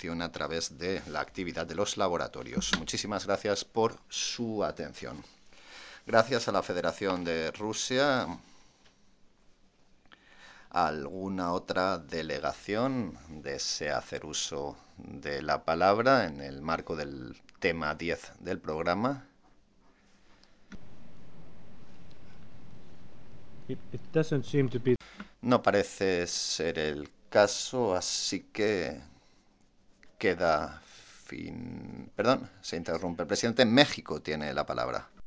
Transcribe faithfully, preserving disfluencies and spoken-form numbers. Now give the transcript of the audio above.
información a través de la actividad de los laboratorios. Muchísimas gracias por su atención. Gracias a la Federación de Rusia. ¿Alguna otra delegación desea hacer uso de la palabra en el marco del tema diez del programa? It, it doesn't seem to be... No parece ser el caso, así que queda fin... Perdón, se interrumpe. El presidente de México tiene la palabra.